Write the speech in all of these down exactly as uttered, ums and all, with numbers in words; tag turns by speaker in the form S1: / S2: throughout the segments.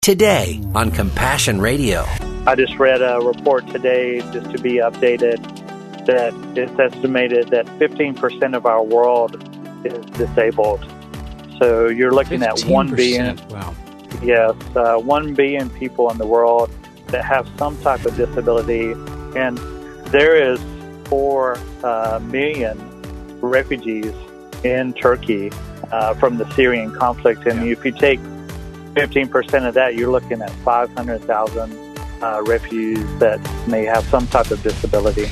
S1: Today on Compassion Radio.
S2: I just read a report today, just to be updated, that it's estimated that fifteen percent of our world is disabled. So you're looking at one billion.
S3: Wow.
S2: Yes, uh, one billion people in the world that have some type of disability, and there is four uh, million refugees in Turkey uh, from the Syrian conflict. And yeah. if you take fifteen percent of that, you're looking at five hundred thousand uh, refugees that may have some type of disability.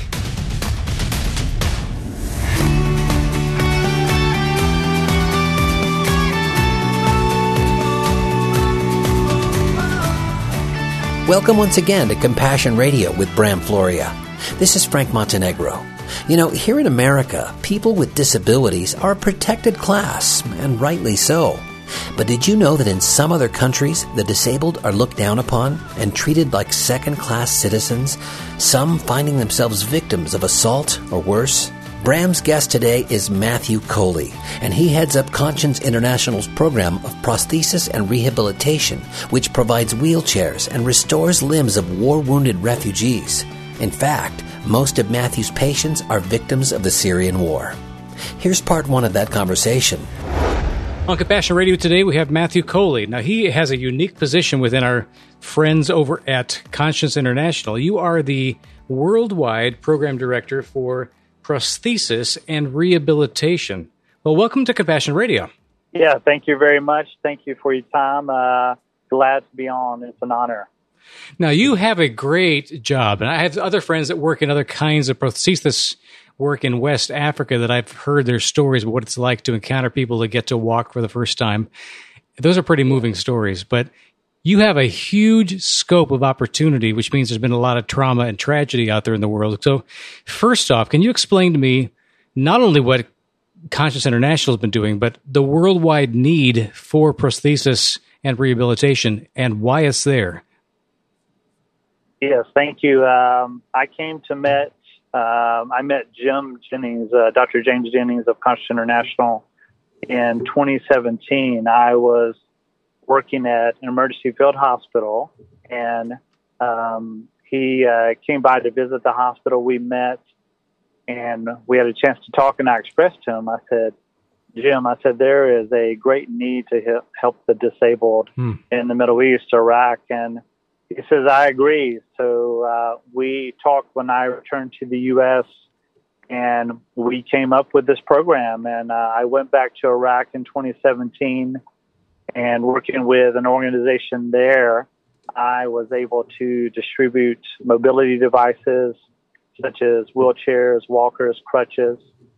S1: Welcome once again to Compassion Radio with Bram Floria. This is Frank Montenegro. You know, here in America, people with disabilities are a protected class, and rightly so. But did you know that in some other countries, the disabled are looked down upon and treated like second-class citizens, some finding themselves victims of assault or worse? Bram's guest today is Matthew Coley, and he heads up Conscience International's program of prosthesis and rehabilitation, which provides wheelchairs and restores limbs of war-wounded refugees. In fact, most of Matthew's patients are victims of the Syrian war. Here's part one of that conversation.
S3: On Compassion Radio today, we have Matthew Coley. Now, he has a unique position within our friends over at Conscience International. You are the worldwide program director for prosthesis and rehabilitation. Well, welcome to Compassion Radio.
S2: Yeah, thank you very much. Thank you for your time. Uh, glad to be on. It's an honor.
S3: Now, you have a great job, and I have other friends that work in other kinds of prosthesis work in West Africa that I've heard their stories of what it's like to encounter people that get to walk for the first time. Those are pretty moving stories, but you have a huge scope of opportunity, which means there's been a lot of trauma and tragedy out there in the world. So first off, can you explain to me not only what Conscience International has been doing, but the worldwide need for prosthesis and rehabilitation and why it's there?
S2: Yes, thank you. Um, I came to met Um, I met Jim Jennings, uh, Doctor James Jennings of Conscience International in twenty seventeen. I was working at an emergency field hospital, and um, he uh, came by to visit the hospital. We met, and we had a chance to talk, and I expressed to him, I said, Jim, I said, there is a great need to help the disabled hmm. in the Middle East, Iraq, and he says, I agree. So uh, we talked when I returned to the U S, and we came up with this program. And uh, I went back to Iraq in twenty seventeen, and working with an organization there, I was able to distribute mobility devices such as wheelchairs, walkers, crutches.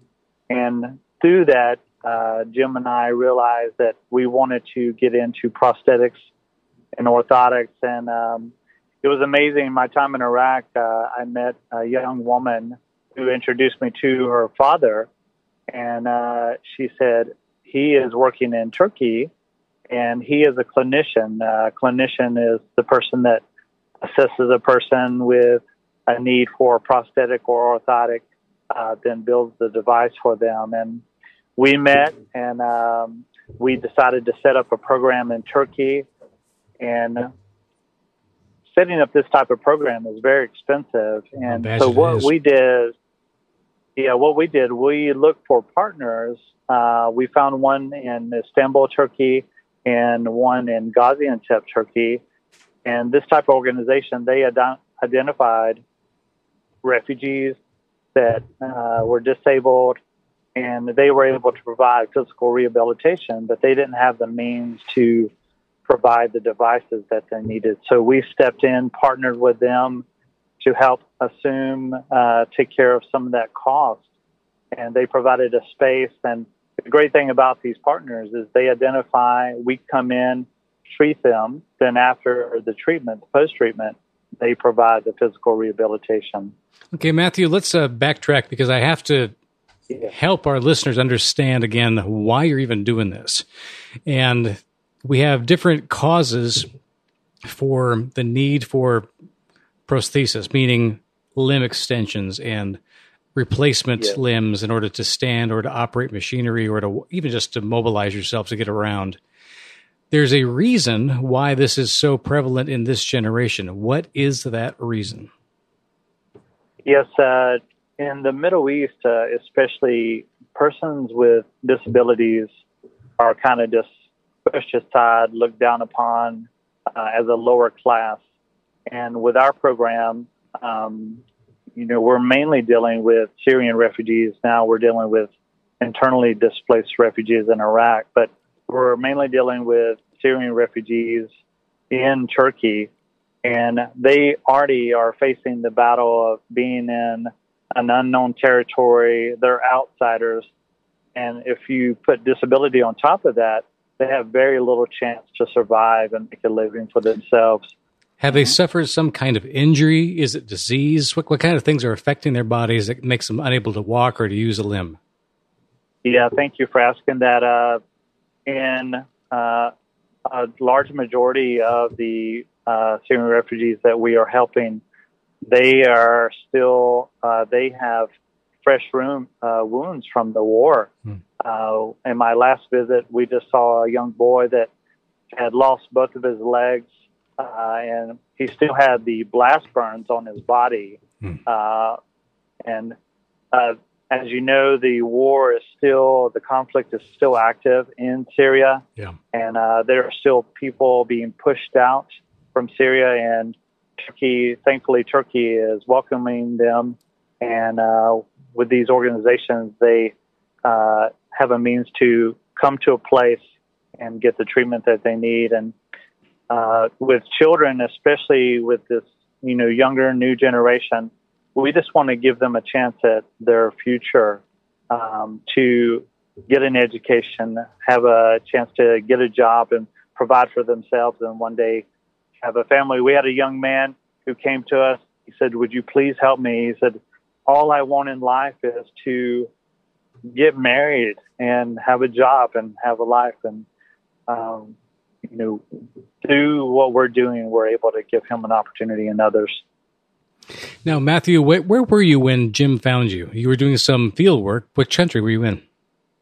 S2: And through that, uh, Jim and I realized that we wanted to get into prosthetics and orthotics, and um, it was amazing. In my time in Iraq, uh, I met a young woman who introduced me to her father, and uh, she said he is working in Turkey, and he is a clinician. Uh, clinician is the person that assesses a person with a need for prosthetic or orthotic, uh, then builds the device for them. And we met, and um, we decided to set up a program in Turkey. And setting up this type of program is very expensive. And so what we did, yeah, what we did, we looked for partners. Uh, we found one in Istanbul, Turkey, and one in Gaziantep, Turkey. And this type of organization, they ad- identified refugees that uh, were disabled, and they were able to provide physical rehabilitation, but they didn't have the means to provide the devices that they needed. So we stepped in, partnered with them to help assume, uh, take care of some of that cost. And they provided a space. And the great thing about these partners is they identify, we come in, treat them, then after the treatment, post-treatment, they provide the physical rehabilitation.
S3: Okay, Matthew, let's uh, backtrack because I have to yeah. help our listeners understand again why you're even doing this. And we have different causes for the need for prosthesis, meaning limb extensions and replacement yeah. limbs in order to stand or to operate machinery or to even just to mobilize yourself to get around. there's a reason why this is so prevalent in this generation. What is that reason?
S2: Yes, uh, in the Middle East, uh, especially persons with disabilities are kind of just pushed aside, looked down upon uh, as a lower class. And with our program, um, you know, we're mainly dealing with Syrian refugees. Now we're dealing with internally displaced refugees in Iraq, but we're mainly dealing with Syrian refugees in Turkey. And they already are facing the battle of being in an unknown territory. They're outsiders. And if you put disability on top of that, they have very little chance to survive and make a living for themselves.
S3: Have they suffered some kind of injury? Is it disease? What, what kind of things are affecting their bodies that makes them unable to walk or to use a limb?
S2: Yeah, thank you for asking that. Uh, in uh, a large majority of the uh, Syrian refugees that we are helping, they are still, uh, they have fresh room, uh, wounds from the war. Hmm. Uh, in my last visit, we just saw a young boy that had lost both of his legs, uh, and he still had the blast burns on his body. Hmm. Uh, and uh, as you know, the war is still, the conflict is still active in Syria. Yeah. And uh, there are still people being pushed out from Syria, and Turkey, thankfully, Turkey is welcoming them. And uh, with these organizations, they uh, have a means to come to a place and get the treatment that they need. And uh, with children, especially with this, you know, younger, new generation, we just want to give them a chance at their future, um, to get an education, have a chance to get a job and provide for themselves, and one day have a family. We had a young man who came to us. He said, "Would you please help me?" He said, "All I want in life is to get married and have a job and have a life." And, um, you know, through what we're doing, we're able to give him an opportunity and others.
S3: Now, Matthew, where, where were you when Jim found you? You were doing some field work. Which country were you in?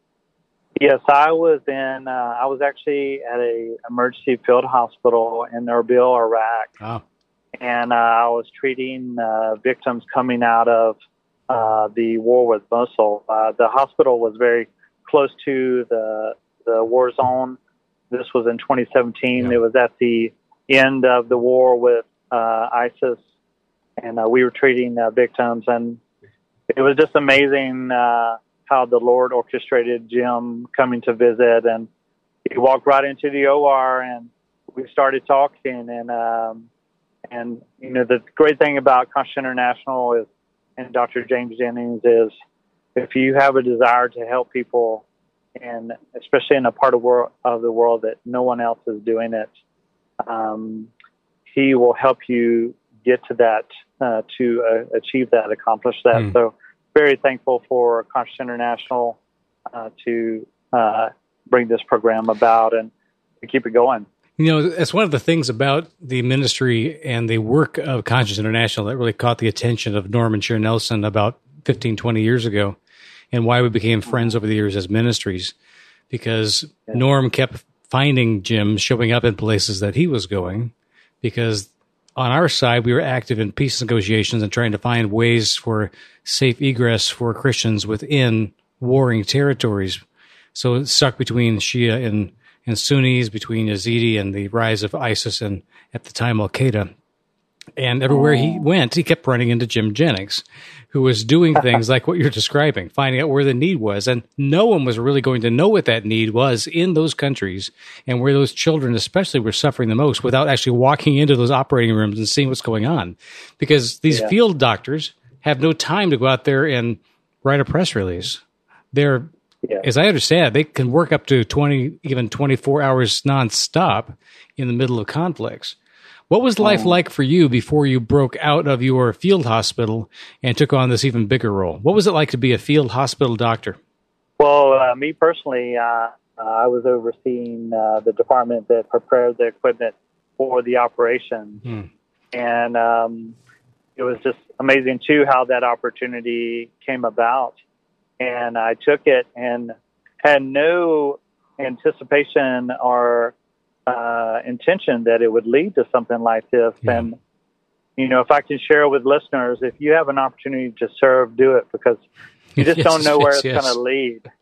S2: Yes, I was in, uh, I was actually at a emergency field hospital in Erbil, Iraq. Oh. And uh, I was treating uh, victims coming out of uh, the war with Mosul. Uh, the hospital was very close to the the war zone. This was in twenty seventeen. Yeah. It was at the end of the war with uh, ISIS, and uh, we were treating uh, victims. And it was just amazing uh, how the Lord orchestrated Jim coming to visit. And he walked right into the O R, and we started talking. And um, And, you know, the great thing about Conscious International is, and Doctor James Jennings, is if you have a desire to help people, and especially in a part of, world, of the world that no one else is doing it, um, he will help you get to that, uh, to uh, achieve that, accomplish that. Mm. So very thankful for Conscious International uh, to uh, bring this program about and to keep it going.
S3: You know, that's one of the things about the ministry and the work of Conscious International that really caught the attention of Norm and Sharon Nelson about fifteen, twenty years ago, and why we became friends over the years as ministries, because yeah. Norm kept finding Jim showing up in places that he was going, because on our side, we were active in peace negotiations and trying to find ways for safe egress for Christians within warring territories. So it's stuck between Shia and and Sunnis, between Yazidi and the rise of ISIS and, at the time, Al-Qaeda. And everywhere he went, he kept running into Jim Jennings, who was doing things like what you're describing, finding out where the need was. And no one was really going to know what that need was in those countries and where those children especially were suffering the most without actually walking into those operating rooms and seeing what's going on. Because these yeah. field doctors have no time to go out there and write a press release. They're Yeah. As I understand, they can work up to twenty, even twenty-four hours nonstop in the middle of conflicts. What was life um, like for you before you broke out of your field hospital and took on this even bigger role? What was it like to be a field hospital doctor?
S2: Well, uh, me personally, uh, uh, I was overseeing uh, the department that prepared the equipment for the operation. Hmm. And um, it was just amazing, too, how that opportunity came about. And I took it and had no anticipation or uh, intention that it would lead to something like this. Yeah. And, you know, if I can share with listeners, if you have an opportunity to serve, do it, because you just yes, don't know where yes, it's yes. going to lead.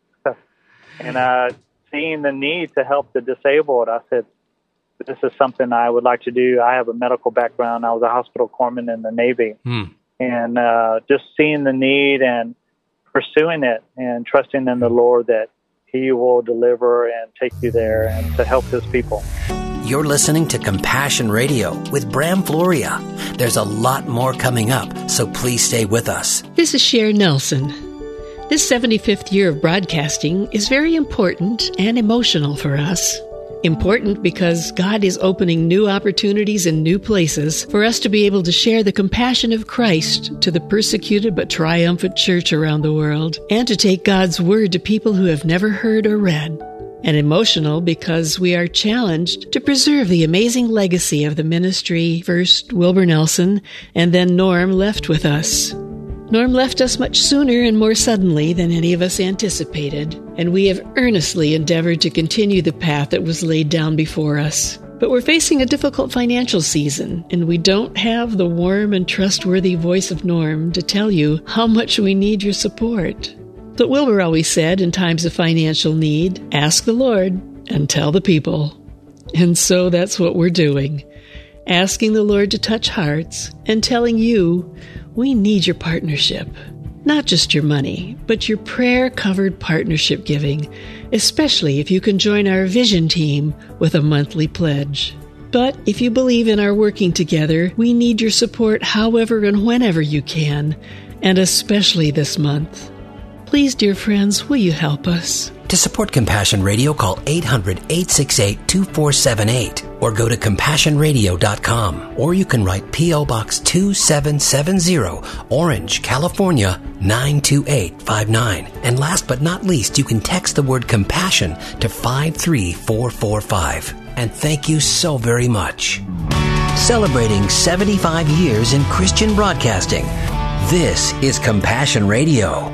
S2: And uh, seeing the need to help the disabled, I said, this is something I would like to do. I have a medical background. I was a hospital corpsman in the Navy. Mm. And uh, just seeing the need and pursuing it and trusting in the Lord that He will deliver and take you there and to help His people.
S1: You're listening to Compassion Radio with Bram Floria. There's a lot more coming up, so please stay with us.
S4: This is Cher Nelson. This seventy-fifth year of broadcasting is very important and emotional for us. Important because God is opening new opportunities in new places for us to be able to share the compassion of Christ to the persecuted but triumphant church around the world, and to take God's word to people who have never heard or read. And emotional because we are challenged to preserve the amazing legacy of the ministry first Wilbur Nelson and then Norm left with us. Norm left us much sooner and more suddenly than any of us anticipated, and we have earnestly endeavored to continue the path that was laid down before us. But we're facing a difficult financial season, and we don't have the warm and trustworthy voice of Norm to tell you how much we need your support. But Wilbur always said in times of financial need, ask the Lord and tell the people. And so that's what we're doing. Asking the Lord to touch hearts and telling you we need your partnership. Not just your money, but your prayer-covered partnership giving, especially if you can join our vision team with a monthly pledge. But if you believe in our working together, we need your support however and whenever you can, and especially this month. Please, dear friends, will you help us?
S1: To support Compassion Radio, call eight hundred, eight six eight, two four seven eight or go to compassion radio dot com. Or you can write P O. Box two seven seven zero, Orange, California, nine two eight five nine. And last but not least, you can text the word compassion to five three four four five. And thank you so very much. Celebrating seventy-five years in Christian broadcasting, this is Compassion Radio.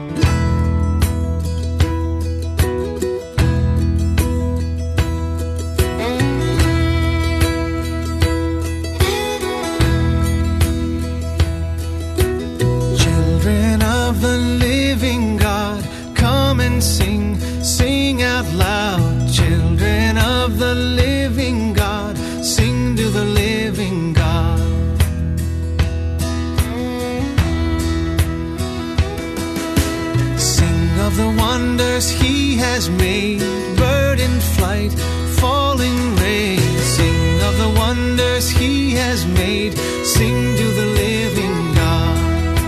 S5: He has made, bird in flight, falling rain. Sing of the wonders He has made. Sing to the living God.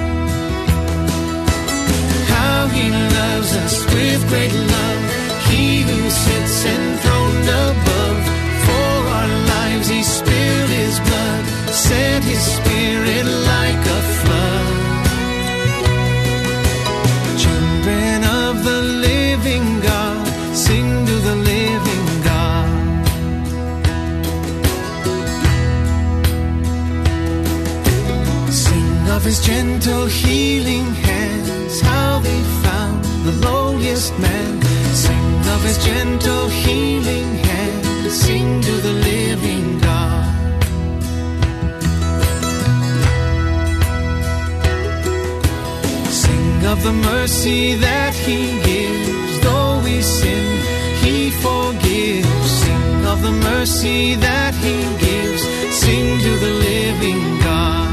S5: How He loves us with great love. He who sits enthroned above. For our lives He spilled His blood, sent His Spirit like a flood. Children of the living God, sing to the living God. Sing of His gentle healing hands, how they found the lowliest man. Sing of His gentle healing hands, sing to the living God. Sing of the mercy that He gives, though we sin, He forgives. Sing of the mercy that He gives, sing to the living God.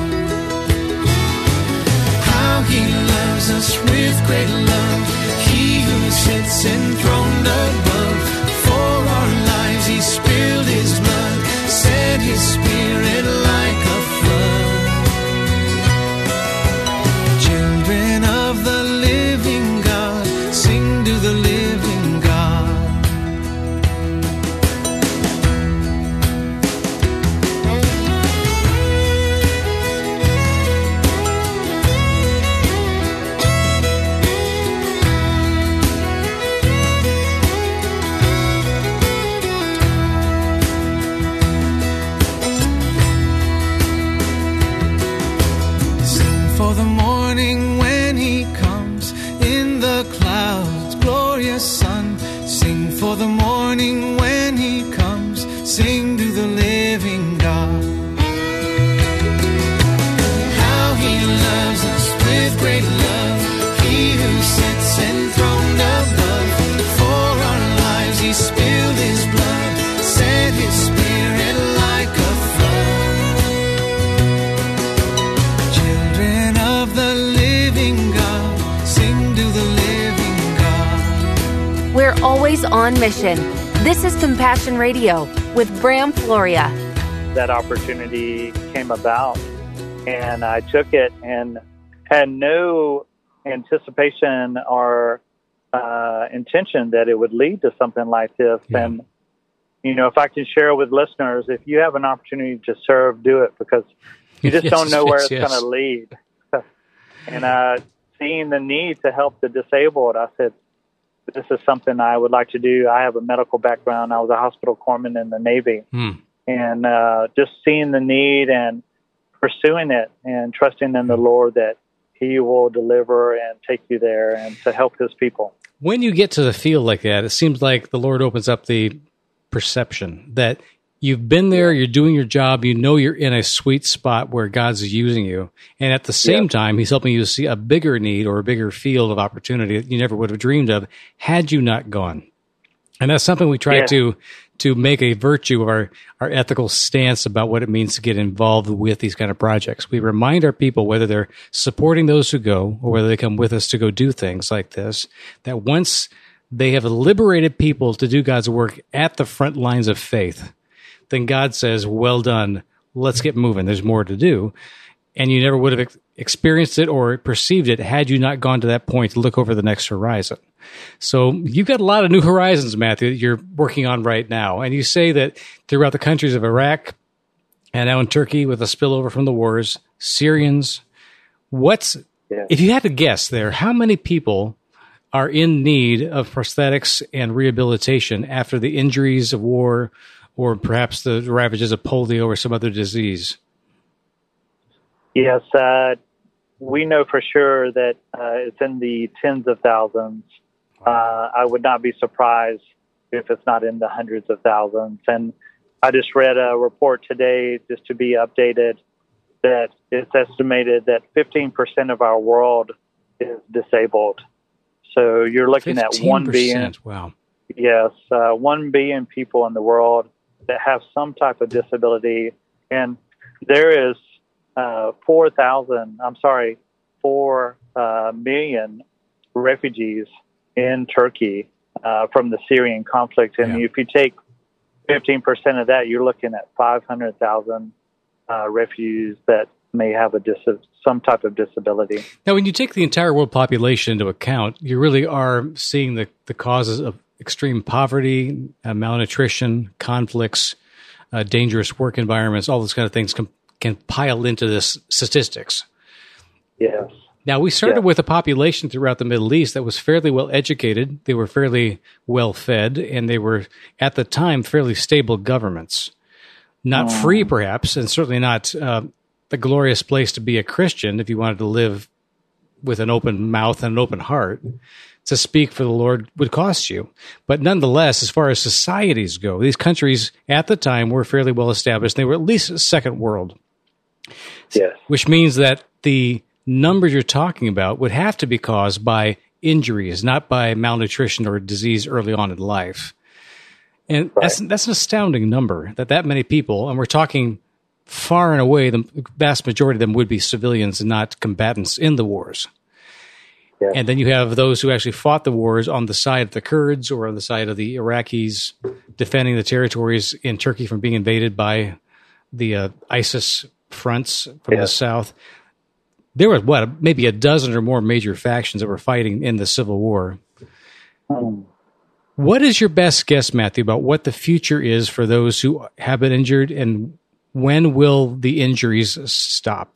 S5: How He loves us with great love, He who sits enthroned above. For our lives He spilled His blood, sent His Spirit like a flood. Children of the living God, sing to the living God. Sing for the morning when He comes in the clouds, glorious sun. Sing for the morning when He comes,
S6: Heroes on Mission. This is Compassion Radio with Bram Floria.
S2: That opportunity came about, and I took it and had no anticipation or uh, intention that it would lead to something like this. Yeah. And, you know, if I can share with listeners, if you have an opportunity to serve, do it, because you just yes, don't know where yes, it's yes. going to lead. And uh, seeing the need to help the disabled, I said, this is something I would like to do. I have a medical background. I was a hospital corpsman in the Navy. Hmm. And uh, just seeing the need and pursuing it and trusting in the Lord that He will deliver and take you there and to help His people.
S3: When you get to the field like that, it seems like the Lord opens up the perception that you've been there, you're doing your job, you know you're in a sweet spot where God's using you. And at the same yeah. time, He's helping you to see a bigger need or a bigger field of opportunity that you never would have dreamed of had you not gone. And that's something we try yeah. to to make a virtue of our, our ethical stance about what it means to get involved with these kind of projects. We remind our people, whether they're supporting those who go or whether they come with us to go do things like this, that once they have liberated people to do God's work at the front lines of faith, then God says, well done, let's get moving. There's more to do. And you never would have ex- experienced it or perceived it had you not gone to that point to look over the next horizon. So you've got a lot of new horizons, Matthew, that you're working on right now. And you say that throughout the countries of Iraq and now in Turkey with a spillover from the wars, Syrians, what's, yeah. if you had to guess there, how many people are in need of prosthetics and rehabilitation after the injuries of war or perhaps the ravages of polio or some other disease?
S2: Yes, uh, we know for sure that uh, it's in the tens of thousands. Uh, I would not be surprised if it's not in the hundreds of thousands. And I just read a report today, just to be updated, that it's estimated that fifteen percent of our world is disabled. So you're looking at one billion.
S3: Wow.
S2: Yes, uh, one billion people in the world that have some type of disability. And there is uh, four thousand, I'm sorry, four uh, million refugees in Turkey uh, from the Syrian conflict. And yeah. if you take fifteen percent of that, you're looking at five hundred thousand uh, refugees that may have a dis- some type of disability.
S3: Now, when you take the entire world population into account, you really are seeing the, the causes of extreme poverty, uh, malnutrition, conflicts, uh, dangerous work environments, all those kind of things can, can pile into this statistics.
S2: Yes.
S3: Now, we started
S2: yeah.
S3: with a population throughout the Middle East that was fairly well educated. They were fairly well fed, and they were, at the time, fairly stable governments. Not oh. free, perhaps, and certainly not uh, the glorious place to be a Christian if you wanted to live with an open mouth and an open heart. To speak for the Lord would cost you. But nonetheless, as far as societies go, these countries at the time were fairly well established. They were at least second world.
S2: Yes.
S3: Which means that the numbers you're talking about would have to be caused by injuries, not by malnutrition or disease early on in life. And right. that's that's an astounding number, that that many people, and we're talking far and away, the vast majority of them would be civilians and not combatants in the wars. Yeah. And then you have those who actually fought the wars on the side of the Kurds or on the side of the Iraqis, defending the territories in Turkey from being invaded by the uh, ISIS fronts from yeah. the south. There were, what, maybe a dozen or more major factions that were fighting in the Civil War. Um, what is your best guess, Matthew, about what the future is for those who have been injured, and when will the injuries stop?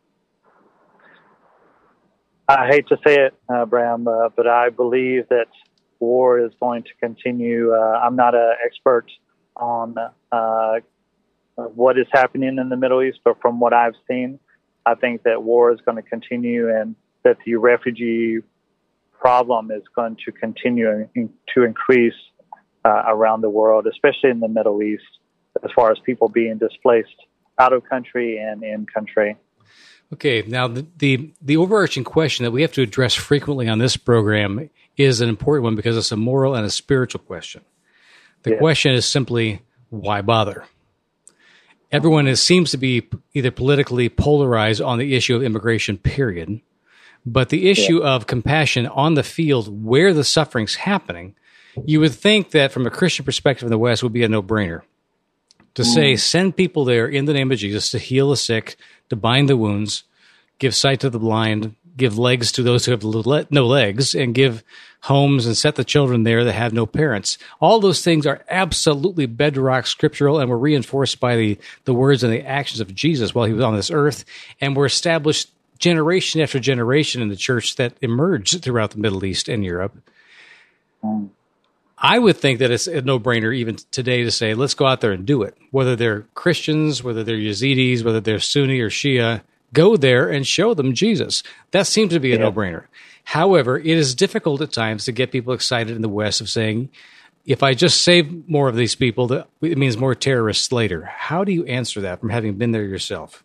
S2: I hate to say it, uh, Bram, uh, but I believe that war is going to continue. Uh, I'm not an expert on uh, what is happening in the Middle East, but from what I've seen, I think that war is going to continue, and that the refugee problem is going to continue in, to increase uh, around the world, especially in the Middle East, as far as people being displaced out of country and in country.
S3: Okay, now the, the, the overarching question that we have to address frequently on this program is an important one because it's a moral and a spiritual question. The yeah. question is simply, why bother? Everyone is, seems to be either politically polarized on the issue of immigration, period. But the issue yeah. of compassion on the field where the suffering's happening you would think that from a Christian perspective in the West would be a no-brainer. To say, send people there in the name of Jesus to heal the sick, to bind the wounds, give sight to the blind, give legs to those who have no legs, and give homes and set the children there that have no parents. All those things are absolutely bedrock scriptural and were reinforced by the, the words and the actions of Jesus while he was on this earth, and were established generation after generation in the church that emerged throughout the Middle East and Europe. Mm. I would think that it's a no-brainer even today to say, let's go out there and do it. Whether they're Christians, whether they're Yazidis, whether they're Sunni or Shia, go there and show them Jesus. That seems to be a yeah. no-brainer. However, it is difficult at times to get people excited in the West of saying, if I just save more of these people, it means more terrorists later. How do you answer that from having been there yourself?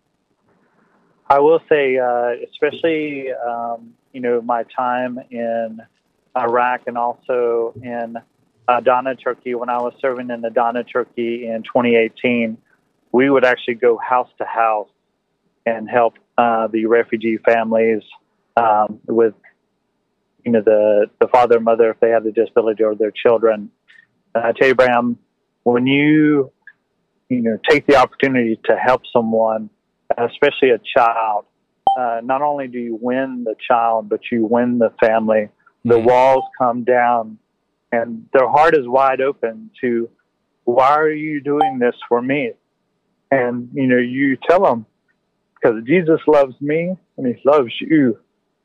S2: I will say, uh, especially, um, you know, my time in Iraq and also in Adana, Turkey. When I was serving in Adana, Turkey in twenty eighteen, we would actually go house to house and help uh, the refugee families um, with, you know, the, the father and mother if they have a disability or their children. And I tell you, Bram, when you, you know, take the opportunity to help someone, especially a child, uh, not only do you win the child, but you win the family. The walls come down, and their heart is wide open to, why are you doing this for me? And, you know, you tell them, because Jesus loves me, and he loves you.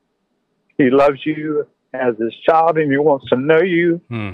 S2: He loves you as his child, and he wants to know you. Hmm.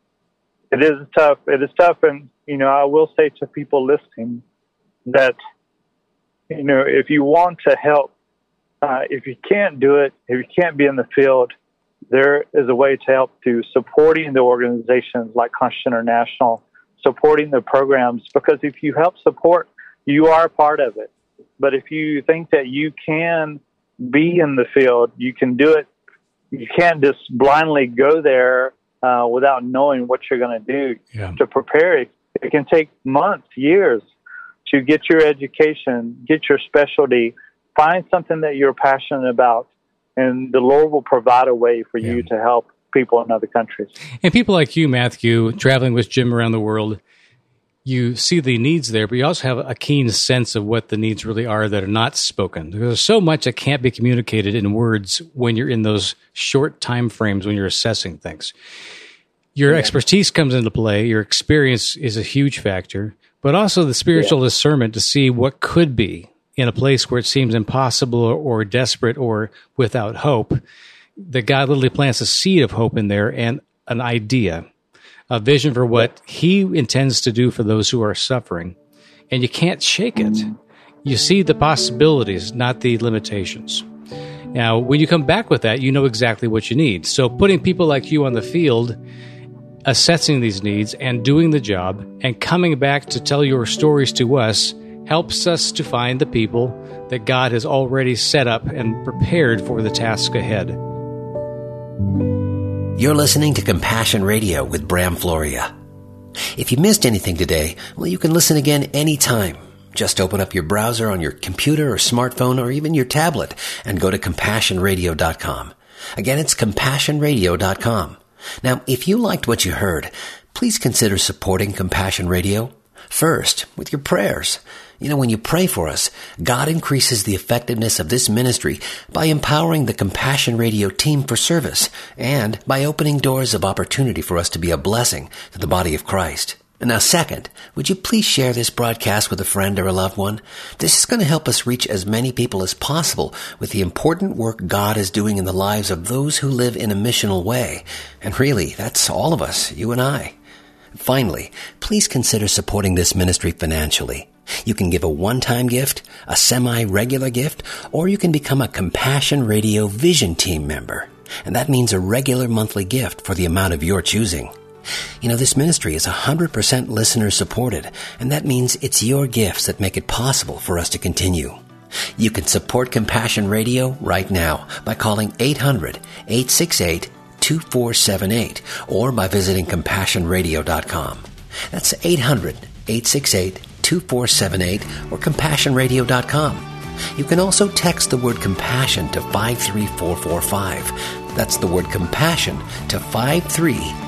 S2: It is tough. It is tough, and, you know, I will say to people listening that, you know, if you want to help, uh, if you can't do it, if you can't be in the field, there is a way to help through supporting the organizations like Conscience International, supporting the programs, because if you help support, you are a part of it. But if you think that you can be in the field, you can do it. You can't just blindly go there uh, without knowing what you're going to do yeah. to prepare it. It can take months, years to get your education, get your specialty, find something that you're passionate about, and the Lord will provide a way for yeah. you to help people in other countries.
S3: And people like you, Matthew, traveling with Jim around the world, you see the needs there, but you also have a keen sense of what the needs really are that are not spoken. There's so much that can't be communicated in words when you're in those short time frames when you're assessing things. Your yeah. expertise comes into play. Your experience is a huge factor, but also the spiritual yeah. discernment to see what could be in a place where it seems impossible or, or desperate or without hope, that God literally plants a seed of hope in there and an idea, a vision for what he intends to do for those who are suffering. And you can't shake it. You see the possibilities, not the limitations. Now, when you come back with that, you know exactly what you need. So putting people like you on the field, assessing these needs and doing the job and coming back to tell your stories to us helps us to find the people that God has already set up and prepared for the task ahead.
S1: You're listening to Compassion Radio with Bram Floria. If you missed anything today, well, you can listen again anytime. Just open up your browser on your computer or smartphone or even your tablet and go to compassion radio dot com. Again, it's compassion radio dot com. Now, if you liked what you heard, please consider supporting Compassion Radio. First, with your prayers. You know, when you pray for us, God increases the effectiveness of this ministry by empowering the Compassion Radio team for service and by opening doors of opportunity for us to be a blessing to the body of Christ. And now, second, would you please share this broadcast with a friend or a loved one? This is going to help us reach as many people as possible with the important work God is doing in the lives of those who live in a missional way. And really, that's all of us, you and I. Finally, please consider supporting this ministry financially. You can give a one-time gift, a semi-regular gift, or you can become a Compassion Radio Vision Team member. And that means a regular monthly gift for the amount of your choosing. You know, this ministry is one hundred percent listener-supported, and that means it's your gifts that make it possible for us to continue. You can support Compassion Radio right now by calling eight hundred, eight six eight, two four seven eight or by visiting compassion radio dot com. That's eight hundred, eight six eight, two four seven eight or compassion radio dot com. You can also text the word compassion to five three four four five. That's the word compassion to five three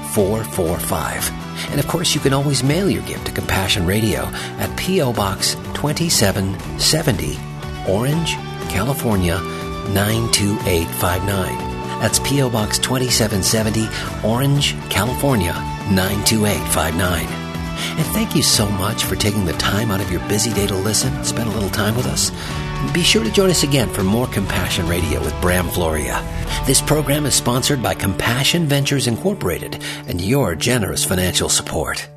S1: four four five. And of course, you can always mail your gift to Compassion Radio at P O. Box twenty-seven seventy, Orange, California, nine two eight five nine. That's P O. Box twenty-seven seventy, Orange, California, nine two eight five nine. And thank you so much for taking the time out of your busy day to listen, spend a little time with us. Be sure to join us again for more Compassion Radio with Bram Floria. This program is sponsored by Compassion Ventures Incorporated and your generous financial support.